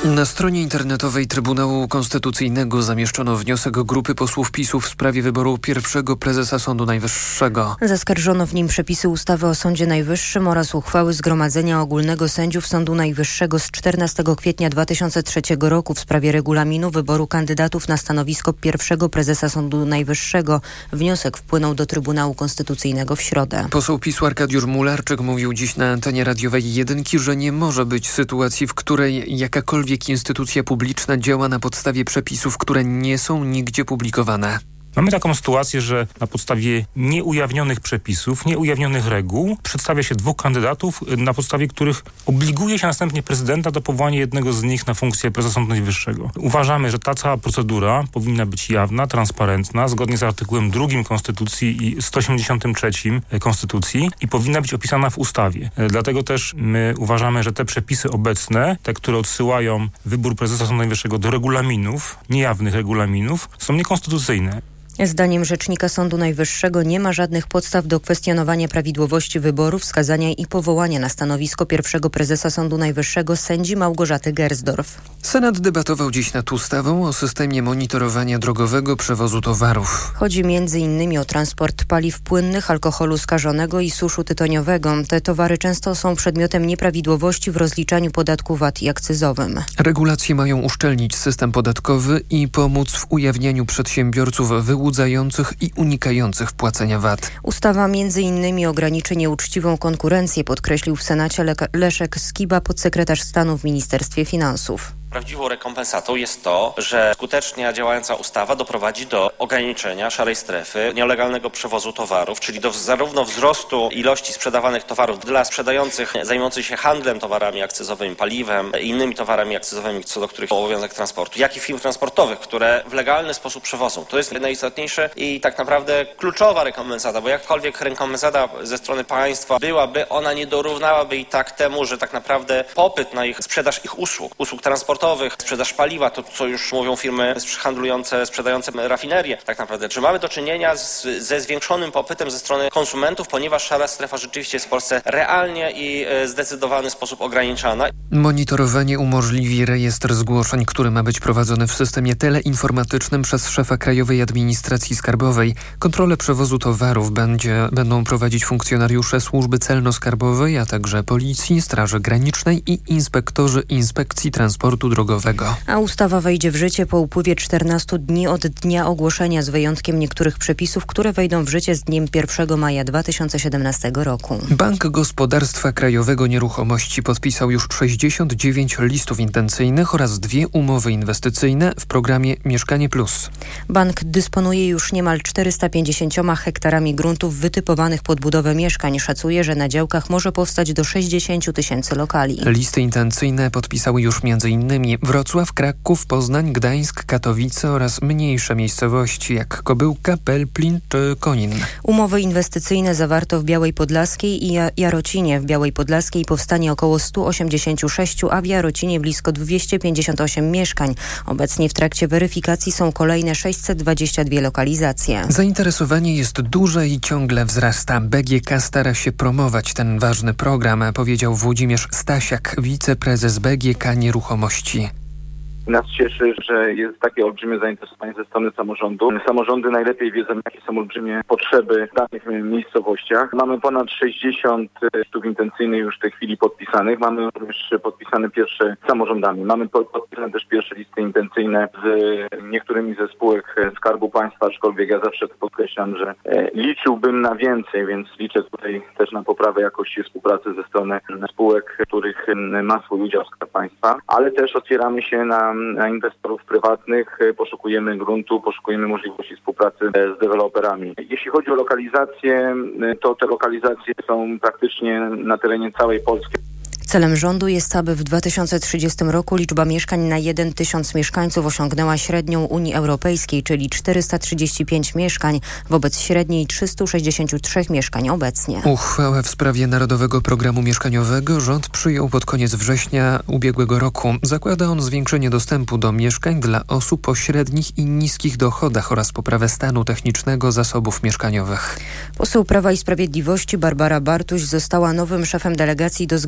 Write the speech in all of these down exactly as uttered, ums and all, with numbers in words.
Na stronie internetowej Trybunału Konstytucyjnego zamieszczono wniosek grupy posłów PiS-u w sprawie wyboru pierwszego prezesa Sądu Najwyższego. Zaskarżono w nim przepisy ustawy o Sądzie Najwyższym oraz uchwały Zgromadzenia Ogólnego Sędziów Sądu Najwyższego z czternastego kwietnia dwa tysiące trzeciego roku w sprawie regulaminu wyboru kandydatów na stanowisko pierwszego prezesa Sądu Najwyższego. Wniosek wpłynął do Trybunału Konstytucyjnego w środę. Poseł PiS-u Arkadiusz Mularczyk mówił dziś na antenie radiowej Jedynki, że nie może być sytuacji, w której jakakolwiek instytucja publiczna działa na podstawie przepisów, które nie są nigdzie publikowane. Mamy taką sytuację, że na podstawie nieujawnionych przepisów, nieujawnionych reguł przedstawia się dwóch kandydatów, na podstawie których obliguje się następnie prezydenta do powołania jednego z nich na funkcję prezesa Sądu Najwyższego. Uważamy, że ta cała procedura powinna być jawna, transparentna, zgodnie z artykułem drugim Konstytucji i sto osiemdziesiątym trzecim Konstytucji i powinna być opisana w ustawie. Dlatego też my uważamy, że te przepisy obecne, te, które odsyłają wybór prezesa Sądu Najwyższego do regulaminów, niejawnych regulaminów, są niekonstytucyjne. Zdaniem rzecznika Sądu Najwyższego nie ma żadnych podstaw do kwestionowania prawidłowości wyboru, wskazania i powołania na stanowisko pierwszego prezesa Sądu Najwyższego sędzi Małgorzaty Gersdorf. Senat debatował dziś nad ustawą o systemie monitorowania drogowego przewozu towarów. Chodzi między innymi o transport paliw płynnych, alkoholu skażonego i suszu tytoniowego. Te towary często są przedmiotem nieprawidłowości w rozliczaniu podatku V A T i akcyzowym. Regulacje mają uszczelnić system podatkowy i pomóc w ujawnianiu przedsiębiorców wyłudzających i unikających płacenia V A T. Ustawa między innymi ograniczy nieuczciwą konkurencję, podkreślił w Senacie Le- Leszek Skiba, podsekretarz stanu w Ministerstwie Finansów. Prawdziwą rekompensatą jest to, że skutecznie działająca ustawa doprowadzi do ograniczenia szarej strefy, nielegalnego przewozu towarów, czyli do zarówno wzrostu ilości sprzedawanych towarów dla sprzedających, zajmujących się handlem towarami akcyzowymi, paliwem i innymi towarami akcyzowymi, co do których obowiązek transportu, jak i firm transportowych, które w legalny sposób przewożą. To jest najistotniejsze i tak naprawdę kluczowa rekompensata, bo jakkolwiek rekompensata ze strony państwa byłaby, ona nie dorównałaby i tak temu, że tak naprawdę popyt na ich sprzedaż ich usług, usług transportowych, sprzedaż paliwa, to co już mówią firmy handlujące, sprzedające rafinerie, tak naprawdę. Czy mamy do czynienia z, ze zwiększonym popytem ze strony konsumentów, ponieważ szara strefa rzeczywiście jest w Polsce realnie i w zdecydowany sposób ograniczana. Monitorowanie umożliwi rejestr zgłoszeń, który ma być prowadzony w systemie teleinformatycznym przez szefa Krajowej Administracji Skarbowej. Kontrolę przewozu towarów będzie, będą prowadzić funkcjonariusze Służby Celno-Skarbowej, a także Policji, Straży Granicznej i inspektorzy Inspekcji Transportu drogowego. A ustawa wejdzie w życie po upływie czternastu dni od dnia ogłoszenia, z wyjątkiem niektórych przepisów, które wejdą w życie z dniem pierwszego maja dwa tysiące siedemnastego roku. Bank Gospodarstwa Krajowego Nieruchomości podpisał już sześćdziesiąt dziewięć listów intencyjnych oraz dwie umowy inwestycyjne w programie Mieszkanie Plus. Bank dysponuje już niemal czterysta pięćdziesięcioma hektarami gruntów wytypowanych pod budowę mieszkań. Szacuje, że na działkach może powstać do sześćdziesiąt tysięcy lokali. Listy intencyjne podpisały już między innymi Wrocław, Kraków, Poznań, Gdańsk, Katowice oraz mniejsze miejscowości jak Kobyłka, Pelplin czy Konin. Umowy inwestycyjne zawarto w Białej Podlaskiej i Jarocinie. W Białej Podlaskiej powstanie około sto osiemdziesiąt sześć, a w Jarocinie blisko dwieście pięćdziesiąt osiem mieszkań. Obecnie w trakcie weryfikacji są kolejne sześćset dwadzieścia dwie lokalizacje. Zainteresowanie jest duże i ciągle wzrasta. B G K stara się promować ten ważny program, powiedział Włodzimierz Stasiak, wiceprezes B G K Nieruchomości. Nas cieszy, że jest takie olbrzymie zainteresowanie ze strony samorządu. Samorządy najlepiej wiedzą, jakie są olbrzymie potrzeby w danych miejscowościach. Mamy ponad sześćdziesiąt listów intencyjnych już w tej chwili podpisanych. Mamy również podpisane pierwsze samorządami. Mamy podpisane też pierwsze listy intencyjne z niektórymi ze spółek Skarbu Państwa, aczkolwiek ja zawsze podkreślam, że liczyłbym na więcej, więc liczę tutaj też na poprawę jakości współpracy ze strony spółek, których ma swój udział Skarb Państwa, ale też otwieramy się na na inwestorów prywatnych, poszukujemy gruntu, poszukujemy możliwości współpracy z deweloperami. Jeśli chodzi o lokalizacje, to te lokalizacje są praktycznie na terenie całej Polski. Celem rządu jest, aby w dwa tysiące trzydziestym roku liczba mieszkań na jeden tysiąc mieszkańców osiągnęła średnią Unii Europejskiej, czyli czterysta trzydzieści pięć mieszkań wobec średniej trzysta sześćdziesiąt trzy mieszkań obecnie. Uchwałę w sprawie Narodowego Programu Mieszkaniowego rząd przyjął pod koniec września ubiegłego roku. Zakłada on zwiększenie dostępu do mieszkań dla osób o średnich i niskich dochodach oraz poprawę stanu technicznego zasobów mieszkaniowych. Poseł Prawa i Sprawiedliwości Barbara Bartuś została nowym szefem delegacji do Zgromadzenia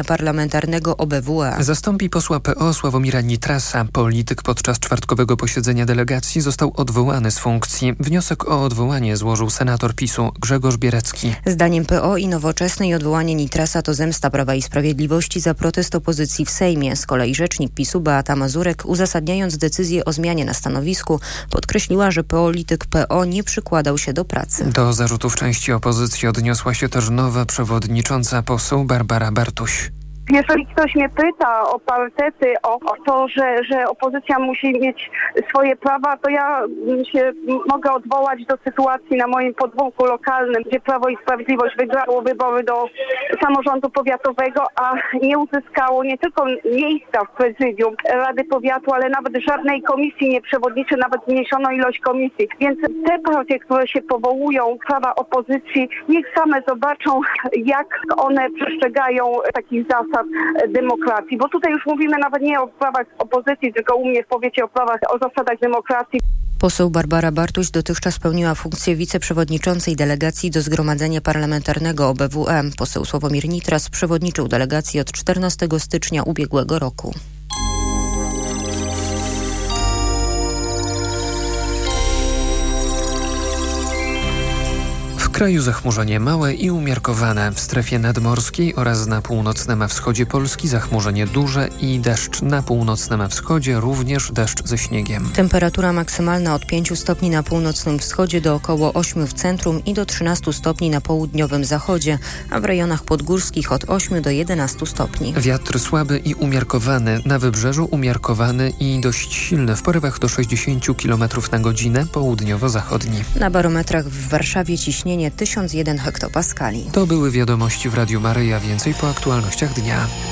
zgromadzenia parlamentarnego O B W E. Zastąpi posła P O Sławomira Nitrasa. Polityk podczas czwartkowego posiedzenia delegacji został odwołany z funkcji. Wniosek o odwołanie złożył senator PiSu Grzegorz Bierecki. Zdaniem P O i Nowoczesnej odwołanie Nitrasa to zemsta Prawa i Sprawiedliwości za protest opozycji w Sejmie. Z kolei rzecznik PiSu Beata Mazurek, uzasadniając decyzję o zmianie na stanowisku, podkreśliła, że polityk P O nie przykładał się do pracy. Do zarzutów części opozycji odniosła się też nowa przewodnicząca poseł Barbara Bartuś. Jeżeli ktoś mnie pyta o parytety, o, o to, że, że opozycja musi mieć swoje prawa, to ja się mogę odwołać do sytuacji na moim podwórku lokalnym, gdzie Prawo i Sprawiedliwość wygrało wybory do samorządu powiatowego, a nie uzyskało nie tylko miejsca w prezydium Rady Powiatu, ale nawet żadnej komisji nie przewodniczy, nawet zmniejszono ilość komisji. Więc te partie, które się powołują prawa opozycji, niech same zobaczą, jak one przestrzegają takich zasad demokracji, bo tutaj już mówimy nawet nie o prawach opozycji, tylko u mnie w powiecie o prawach, o zasadach demokracji. Poseł Barbara Bartuś dotychczas pełniła funkcję wiceprzewodniczącej delegacji do Zgromadzenia Parlamentarnego O B W E. Poseł Sławomir Nitras przewodniczył delegacji od czternastego stycznia ubiegłego roku. W kraju zachmurzenie małe i umiarkowane. W strefie nadmorskiej oraz na północnym wschodzie Polski zachmurzenie duże i deszcz. Na północnym wschodzie również deszcz ze śniegiem. Temperatura maksymalna od pięciu stopni na północnym wschodzie do około ośmiu w centrum i do trzynastu stopni na południowym zachodzie, a w rejonach podgórskich od ośmiu do jedenastu stopni. Wiatr słaby i umiarkowany. Na wybrzeżu umiarkowany i dość silny w porywach do sześćdziesięciu kilometrów na godzinę, południowo-zachodni. Na barometrach w Warszawie ciśnienie tysiąc jeden hektopaskali. To były wiadomości w Radiu Maryja. Więcej po aktualnościach dnia.